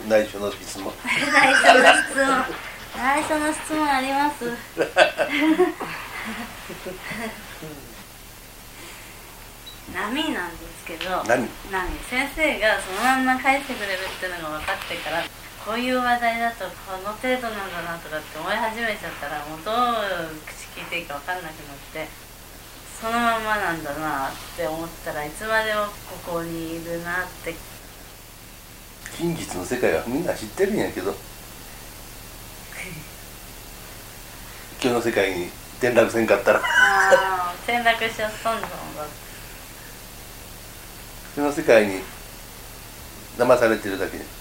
内緒の質問内緒の質問内緒の質問あります波なんですけど、 波先生がそのまんま返してくれるっていうのが分かってから、こういう話題だとこの程度なんだなとかって思い始めちゃったら、もうどう口聞いていいか分かんなくなって、そのままなんだなって思ったらいつまでもここにいるなって。 真実の世界はみんな知ってるんやけど今日の世界に転落せんかったら転落しちゃったんだもん。 今日の世界に騙されてるだけで、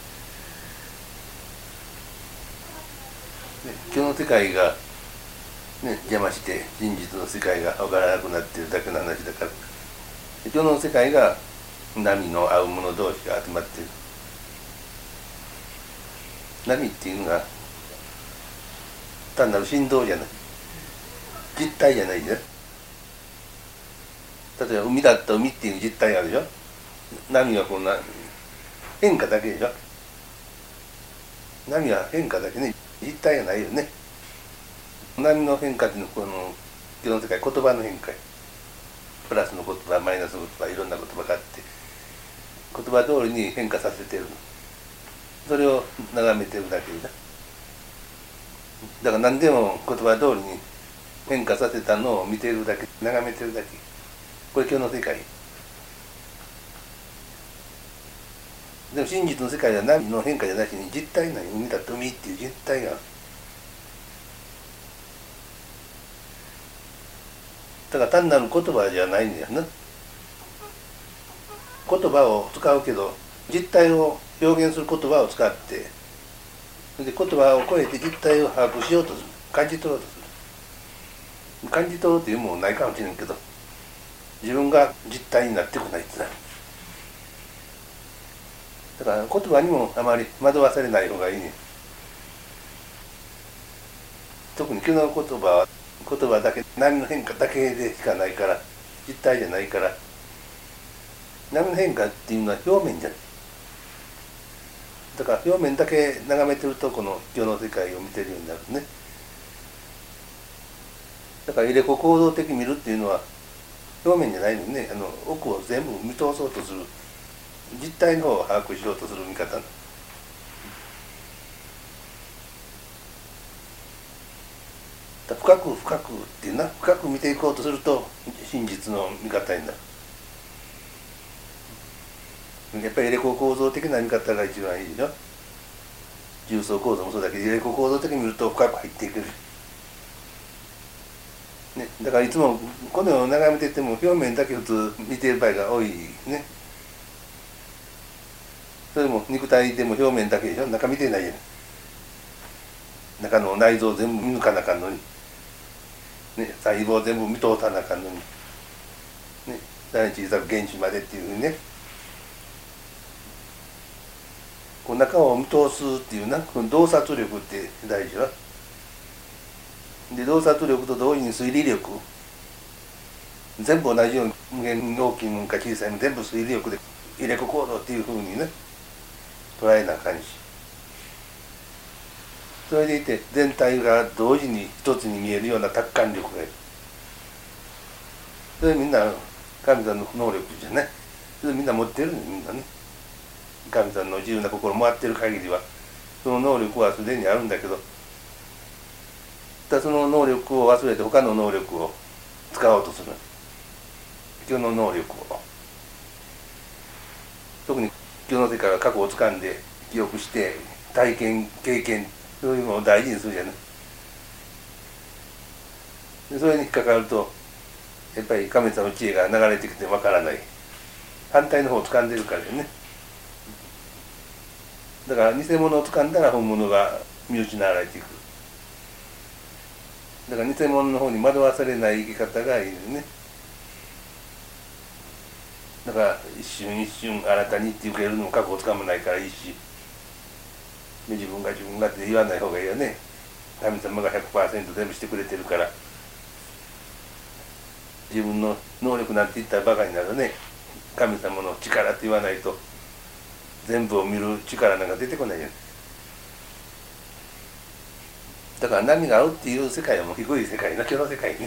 今日の世界が邪魔して真実の世界が分からなくなっているだけの話だから、今日の世界が波の合う者同士が集まっている。波っていうのが単なる振動じゃない、実体じゃないじゃん。例えば海だったら海っていう実体があるでしょ。波はこんな変化だけでしょ。波は変化だけね、実体がないよね。波の変化っていうのはこの世の世界、言葉の変化、プラスの言葉、マイナスの言葉、いろんな言葉があって、言葉通りに変化させてるの。それを眺めてるだけだ。だから何でも言葉通りに変化させたのを見てるだけ、眺めてるだけ。これ今日の世界。でも真実の世界では波の変化じゃなしに実体ない、海だと海っていう実体がある。だから単なる言葉じゃないんだよな。言葉を使うけど実体を表現する言葉を使って、で言葉を超えて実体を把握しようとする、感じ取ろうとする。感じ取ろうというものないかもしれんけど、自分が実体になってこないってなる。だから言葉にもあまり惑わされない方がいいね。特に今日の言葉は言葉だけ、波の変化だけでしかないから、実体じゃないから。波の変化っていうのは表面じゃない。だから表面だけ眺めてるとこの世の世界を見てるようになるね。だから入れ子行動的に見るっていうのは表面じゃないのにね、奥を全部見通そうとする、実態の方を把握しようとする見方。深く深くっていうな、深く見ていこうとすると真実の見方になる。やっぱり入れ子構造的な見方が一番いいでしょ。重層構造もそうだけど、入れ子構造的に見ると深く入っていける、ね、だからいつもこの世を眺めてても表面だけ普通見ている場合が多いね。それも肉体でも表面だけでしょ。中見てないじゃない。中の内臓全部見抜かなあかんのに、ね、細胞全部見通さなあかんのに、ね、さらに小さく原子までっていうふうにね、こう中を見通すっていうな、この洞察力って大事は。で洞察力と同時に推理力、全部同じように無限大きいもんか小さいもん全部推理力で入れ子行動っていうふうにね捉えなあかんし、それでいて全体が同時に一つに見えるような達観力がいる。それみんな神様の能力じゃね。それみんな持ってるね、みんなね。神様の自由な心もあってる限りはその能力はすでにあるんだけど、その能力を忘れて他の能力を使おうとする。今日の能力を、特に今日の世界は過去を掴んで記憶して体験経験、そういうのを大事にするじゃない。でそれに引っかかるとやっぱり神様の知恵が流れてきてわからない、反対の方を掴んでるからね。だから偽物を掴んだら本物が見失われていく。だから偽物の方に惑わされない生き方がいいですね。だから一瞬一瞬新たにって受けるのも過去をつかまないからいいし、自分が自分がって言わない方がいいよね。神様が 100% 全部してくれてるから。自分の能力なんて言ったらバカになるね。神様の力って言わないと全部を見る力なんか出てこないよね。だから波が合うっていう世界はもう低い世界の今日の世界ね。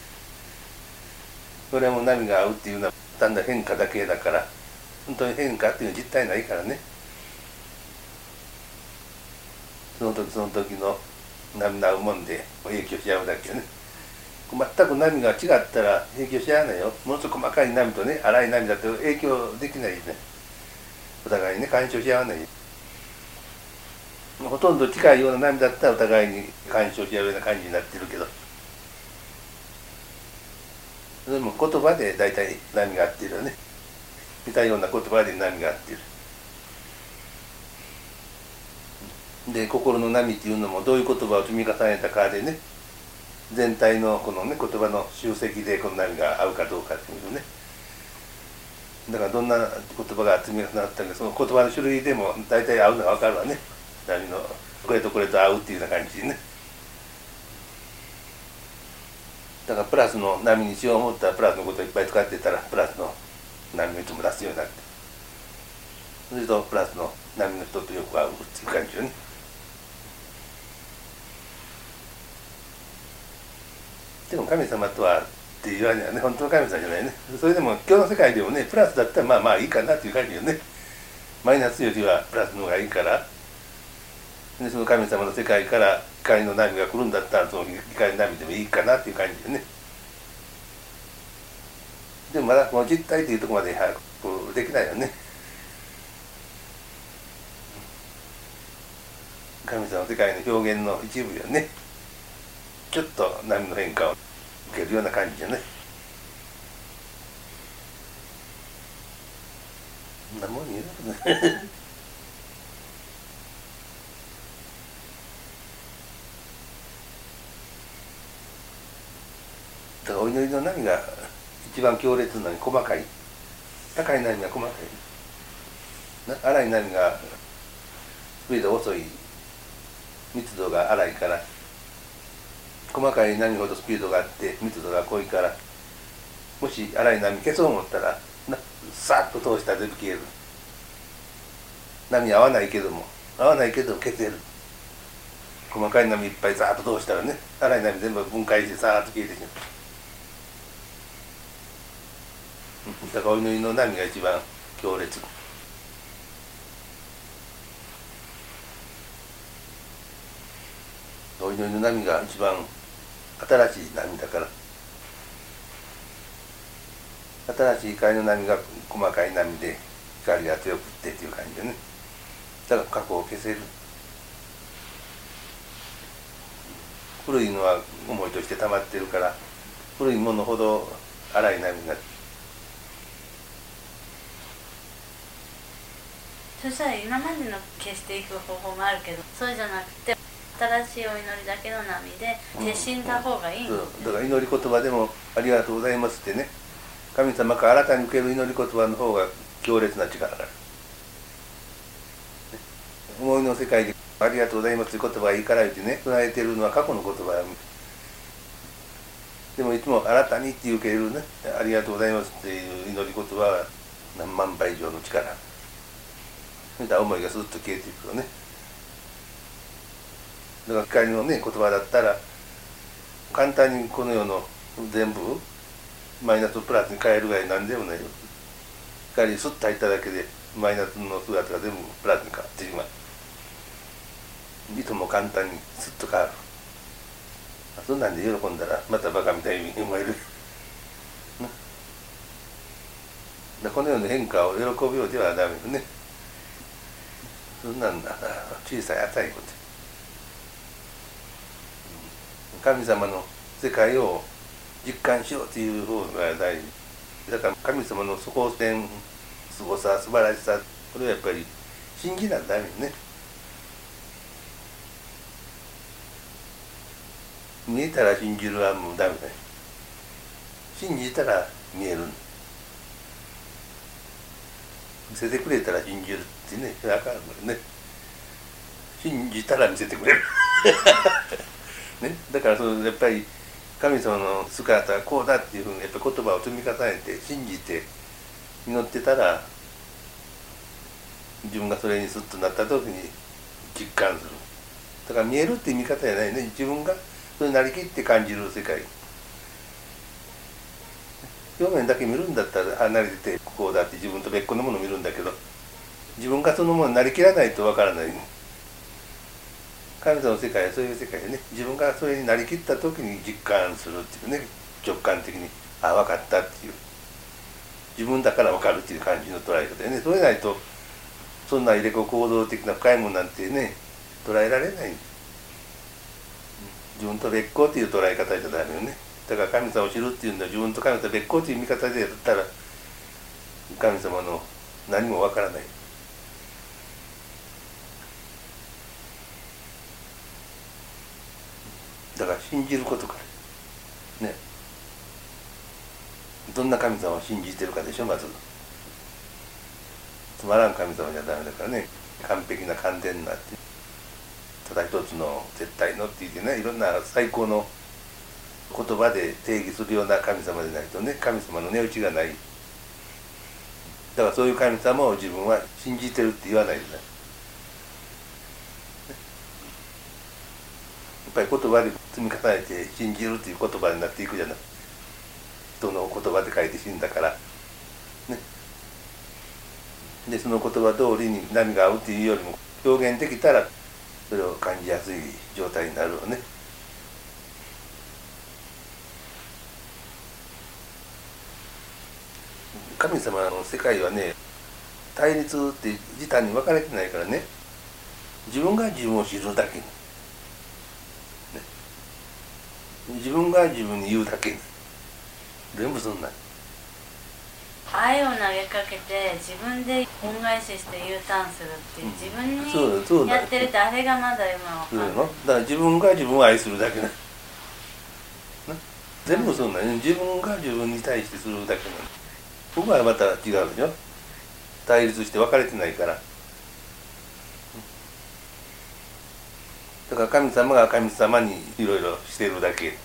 これはもう波が合うっていうのは単なる変化だけだから、本当に変化っていう実体ないからね。その時その時の波の合うもんで影響し合うだけよね。全く波が違ったら影響し合わないよ。ものすごく細かい波とね、粗い波だと影響できないよね。お互いにね、干渉し合わないよ。ほとんど近いような波だったらお互いに干渉し合うような感じになってるけど、でも言葉で大体波が合ってるよね。似たような言葉で波が合ってる。で、心の波っていうのもどういう言葉を積み重ねたかでね、全体のこのね言葉の集積でこの波が合うかどうかっていうね。だからどんな言葉が積み重なったか、その言葉の種類でも大体合うのが分かるわね。波のこれとこれと合うっていうような感じでね。だからプラスの波にしよう思ったらプラスのことをいっぱい使ってたらプラスの波をいつも出すようになって、それとプラスの波の人とよく合うっていう感じよね。でも神様とはって言わにはね、本当の神様じゃないね。それでも今日の世界でもね、プラスだったらまあまあいいかなっていう感じよね。マイナスよりはプラスの方がいいから、でその神様の世界から光の波が来るんだったらその光の波でもいいかなっていう感じでね。でもまだこの実体というところまでこうできないよね。神様の世界の表現の一部よね。ちょっと波の変化を受けるような感じじゃね。そんなもん言うね。だからお祈りの波が一番強烈なのに細かい。高い波が細かい。粗い波がスピード遅い。密度が粗いから。細かい波ほどスピードがあって密度が濃いから、もし粗い波消そう思ったらさっと通したら全部消える。波合わないけど消せる。細かい波いっぱいザーッと通したらね、粗い波全部分解してさーっと消えてしまう。だからお祈りの波が一番強烈。お祈りの波が一番新しい波だから、新しい光の波が細かい波で光が強くってっていう感じでね。だから過去を消せる。古いのは思いとして溜まってるから、古いものほど粗い波が。 そしたら今までの消していく方法もあるけど、そうじゃなくて新しいお祈りだけの波で消した方がいいの、 だから祈り言葉でもありがとうございますってね、神様から新たに受ける祈り言葉の方が強烈な力がある。思いの世界でありがとうございますって言葉がいいから言ってね、唱えてるのは過去の言葉。でもいつも新たにって受けるね、ありがとうございますっていう祈り言葉は何万倍以上の力。そういった思いがスッと消えていくよね。だから光のね言葉だったら簡単にこの世の全部マイナスとプラスに変えるぐらい何でもないよ。光にスッと入っただけでマイナスの姿が全部プラスに変わってしまう。いつも簡単にスッと変わる。そんなんで喜んだらまたバカみたいに思える。このような変化を喜ぶようではダメよね。そんなんだ小さい浅いこと。神様の世界を実感しようという方が大事。だから神様の底点、すごさ、素晴らしさ、これはやっぱり信じなきゃダメよね。見えたら信じるはもうダメだよ。信じたら見える。見せてくれたら信じるってね、分かるもんね。信じたら見せてくれる。ね、だからやっぱり神様の姿はこうだっていうふうにやっぱ言葉を積み重ねて信じて祈ってたら自分がそれにスッとなった時に実感する。だから見えるっていう見方じゃないね。自分がそれになりきって感じる世界。表面だけ見るんだったら離れててこうだって自分と別個のものを見るんだけど、自分がそのものになりきらないとわからない。神様の世界はそういう世界でね、自分がそれになりきった時に実感するっていうね、直感的にああ分かったっていう、自分だから分かるっていう感じの捉え方でね。それないとそんな入れ子行動的な深いものなんてね捉えられない。自分と別個っていう捉え方じゃダメよね。だから神様を知るっていうのは自分と神様と別個という見方でやったら神様の何も分からない。だから信じることからね、どんな神様を信じてるかでしょ。まずつまらん神様じゃダメだからね。完璧な完全なってただ一つの絶対のって言ってね、いろんな最高の言葉で定義するような神様でないとね、神様の値打ちがない。だからそういう神様を自分は信じてるって言わないでね。やっぱり言葉で積み重ねて信じるっていう言葉になっていくじゃない。人の言葉で書いて死んだからね。でその言葉通りに何が合うっていうよりも表現できたらそれを感じやすい状態になるわね。神様の世界はね、対立って自他に分かれてないからね、自分が自分を知るだけに、ね、自分が自分に言うだけに、全部そんな。 愛を投げかけて自分で恩返しして U ターンするっていう、自分にやってるってあれがまだ今分かんない。 だから自分が自分を愛するだけな、全部そんな、自分が自分に対してするだけなの。ここはまた違うでしょ。対立して分かれてないから。だから神様が神様にいろいろしてるだけ。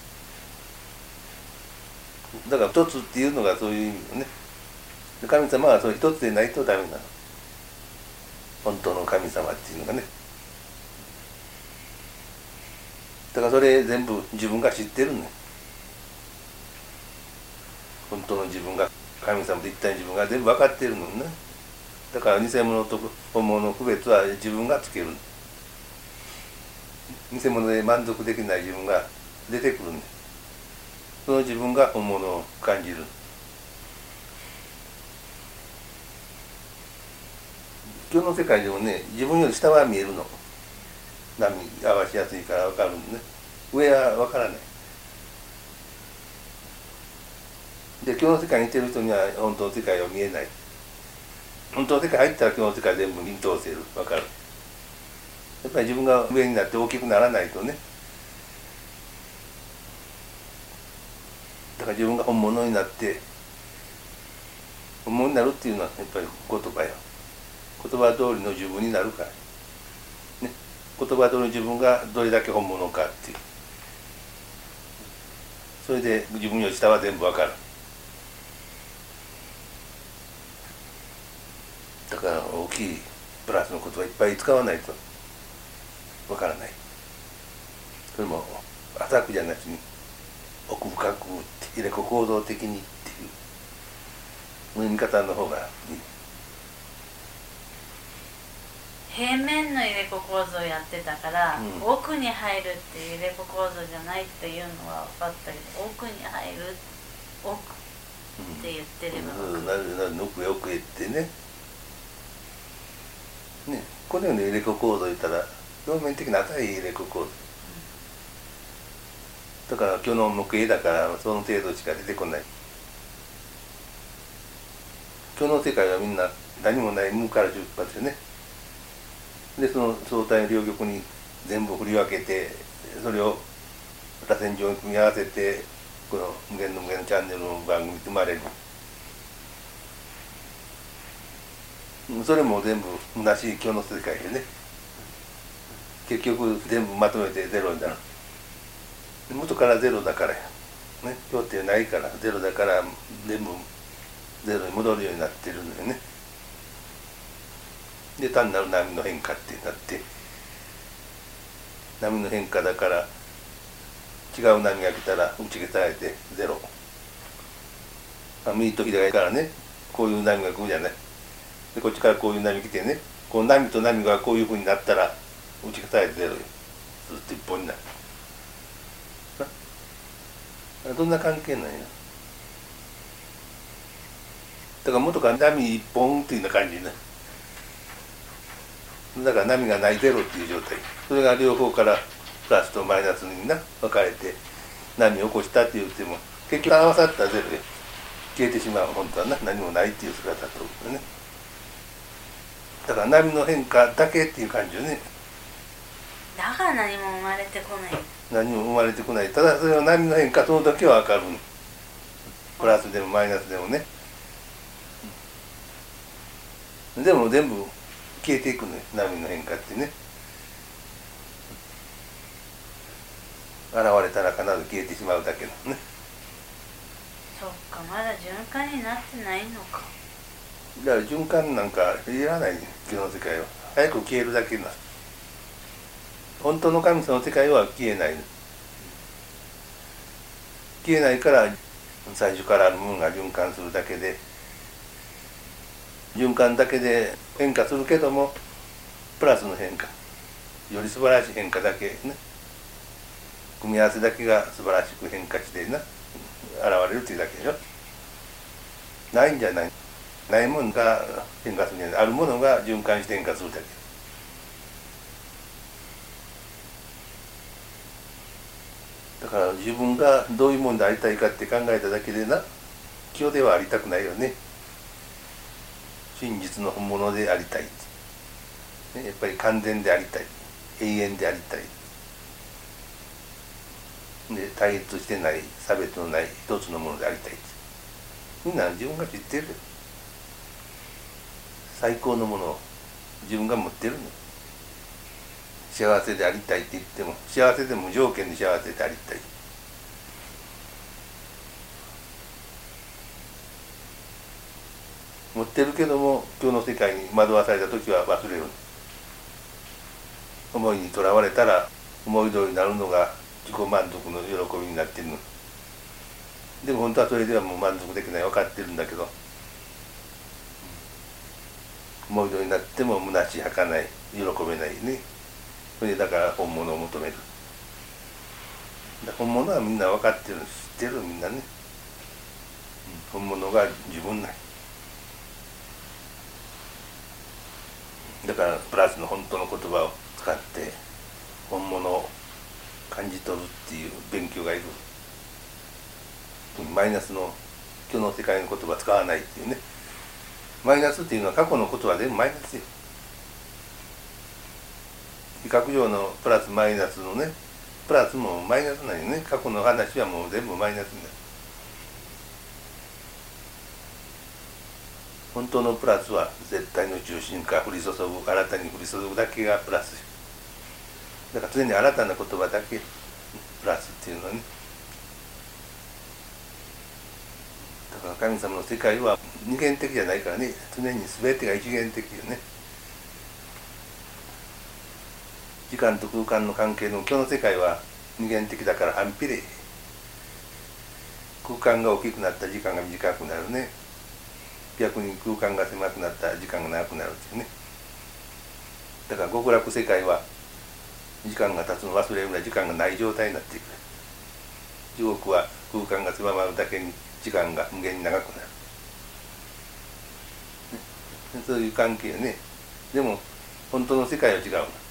だから一つっていうのがそういう意味よね。神様はその一つでないとダメなの。本当の神様っていうのがね。だからそれ全部自分が知ってるんね。本当の自分が神様と一体自分が全部分かってるのね。だから偽物と本物の区別は自分がつける。偽物で満足できない自分が出てくるんです。その自分が本物を感じる。今日の世界でもね、自分より下は見えるの。波合わしやすいから分かるんでね。上は分からない。で今日の世界にいてる人には本当の世界は見えない。本当の世界入ったら今日の世界全部見通せる。分かる。やっぱり自分が上になって大きくならないとね。だから自分が本物になって本物になるっていうのはやっぱり言葉よ。言葉通りの自分になるから、ね、言葉通りの自分がどれだけ本物かっていう、それで自分より下は全部分かる。だから大きいプラスの言葉いっぱい使わないと分からない。それも浅くじゃなしに奥深く入れ子構造的にっていう見方の方がいい。 平面の入れ子構造をやってたから、奥に入るっていう入れ子構造じゃないっていうのは分かったけど、奥に入る奥って言ってれば分かる。 奥へ奥へってね。このような入れ子構造言ったら表面的な浅い入れ子構造。だから今日の木絵だからその程度しか出てこない。今日の世界はみんな何もない無から出発でね。でその相対の両極に全部振り分けて、それを螺旋状に組み合わせてこの無限の無限のチャンネルの番組生まれる。それも全部虚しい今日の世界でね、結局全部まとめてゼロになる。元からゼロだからや、ね、今日ってないからゼロだから全部ゼロに戻るようになってるんだよね。 で単なる波の変化ってなって、波の変化だから違う波が来たら打ち消されてゼロ。右と左からね、こういう波が来るじゃない。でこっちからこういう波来てね、この波と波がこういうふうになったら打ち消されてゼロよ。ずっと一本になる。どんな関係なんや。だから元から波一本っていうような感じね。だから波がないゼロっていう状態。それが両方からプラスとマイナスにな分かれて波を起こしたって言っても結局合わさったらゼロで消えてしまう。本当はな、何もないっていう姿とね。だから波の変化だけっていう感じよね。 だから何も生まれてこない。 何も生まれてこない。ただそれは波の変化、その時は分かる。プラスでもマイナスでもね。でも全部消えていくのよ、波の変化ってね。現れたら必ず消えてしまうだけのね。 そっか、まだ循環になってないのか。 だから循環なんかいらない、今日の世界は。早く消えるだけな。本当の神様の世界は消えない。消えないから最初からあるものが循環するだけで、循環だけで変化するけどもプラスの変化、より素晴らしい変化だけね、組み合わせだけが素晴らしく変化してな現れるというだけでしょ。ないんじゃない。ないものが変化するんじゃない。あるものが循環して変化するだけ。だから自分がどういうものでありたいかって考えただけでな、今日ではありたくないよね。真実の本物でありたい、ね、やっぱり完全でありたい、永遠でありたいで、対立してない、差別のない一つのものでありたい。みんな自分が知ってる。最高のものを自分が持ってるの。幸せでありたいって言っても、幸せでも無条件で幸せでありたい。持ってるけども今日の世界に惑わされた時は忘れる。思いにとらわれたら思い通りになるのが自己満足の喜びになっているの。でも本当はそれではもう満足できない、分かってるんだけど、思い通りになっても虚しい、儚い、喜べないね。それでだから本物を求める。本物はみんな分かってる、知ってる、みんなね。本物が自分ない。だからプラスの本当の言葉を使って本物を感じ取るっていう勉強がいる。マイナスの今日の世界の言葉使わないっていうね。マイナスっていうのは過去の言葉でマイナスよ。比較上のプラスマイナスのね、プラスもマイナスなんよね。過去の話はもう全部マイナスになる。本当のプラスは絶対の中心から降り注ぐ、新たに降り注ぐだけがプラス。だから常に新たな言葉だけプラスっていうのはね。だから神様の世界は二元的じゃないからね、常に全てが一元的よね。時間と空間の関係の今日の世界は二元的だから反比例。空間が大きくなったら時間が短くなるね。逆に空間が狭くなったら時間が長くなるっていうね。だから極楽世界は時間が経つの忘れるぐらい時間がない状態になっていく。地獄は空間が狭まるだけに時間が無限に長くなる、ね、そういう関係よね。でも本当の世界は違う。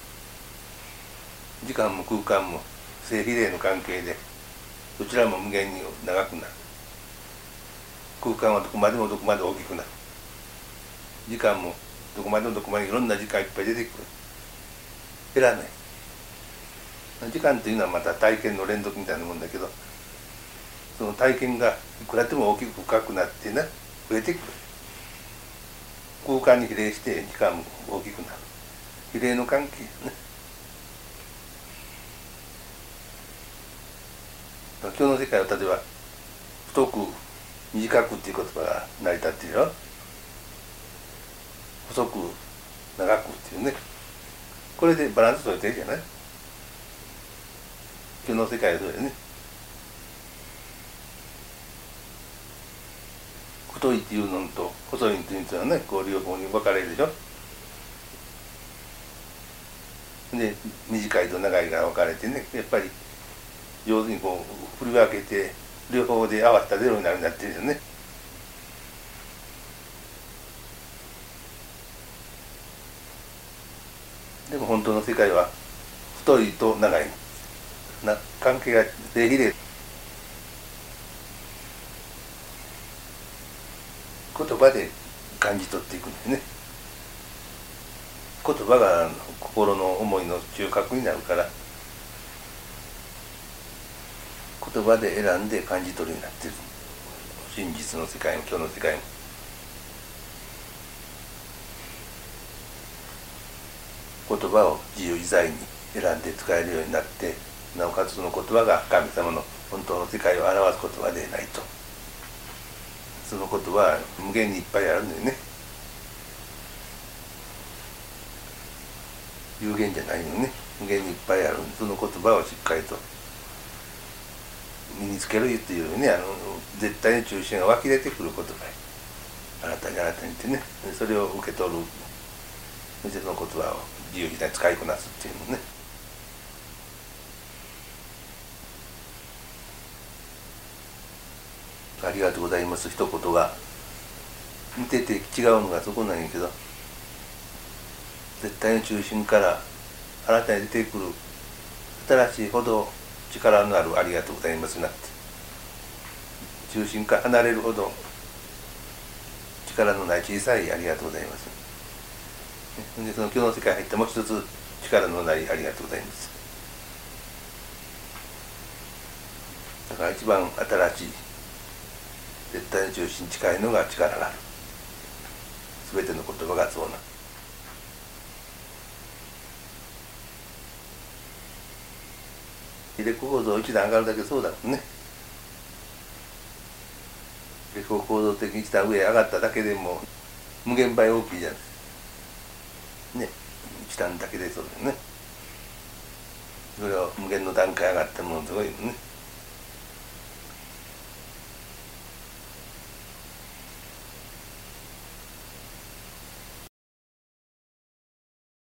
時間も空間も正比例の関係でどちらも無限に長くなる。空間はどこまでもどこまで大きくなる。時間もどこまでもどこまでいろんな時間いっぱい出てくる。減らない。時間というのはまた体験の連続みたいなもんだけど、その体験がいくらでも大きく深くなってな、増えてくる。空間に比例して時間も大きくなる。比例の関係ね。今日の世界は例えば太く短くっていう言葉が成り立っているよ。細く長くっていうね、これでバランス取れてるじゃない。今日の世界はそうやね。太いっていうのと細いっていうのはね、こう両方に分かれるでしょ。で短いと長いが分かれてね、やっぱり上手にこう振り分けて両方で合わせたゼロになるようになってるよね。でも本当の世界は太いと長いな関係が正比例。言葉で感じ取っていくんですね。言葉が心の思いの中核になるから、言葉で選んで感じ取るようになっている。真実の世界も今日の世界も。言葉を自由自在に選んで使えるようになって、なおかつその言葉が神様の本当の世界を表す言葉でないと。その言葉は無限にいっぱいあるんだよね。有限じゃないのね。無限にいっぱいある。その言葉をしっかりと身につけるっていうね、絶対の中心が湧き出てくる言葉や。新たに新たにってね、それを受け取る。そしてその言葉を自由自在に使いこなすっていうのね。ありがとうございます一言が似てて違うのがそこなんやけど、絶対の中心から新たに出てくる新しいほど力のあるありがとうございますなって、中心から離れるほど力のない小さいありがとうございます。でその今日の世界に入ってもう一つ力のないありがとうございます。だから一番新しい絶対の中心に近いのが力がある。すべての言葉がそうな。レコ構造一段上がるだけそうだもんね。レコ構造的に一段上上がっただけでも無限倍大きいじゃないね。一段だけでそうだよね。それを無限の段階上がったものすごいよね。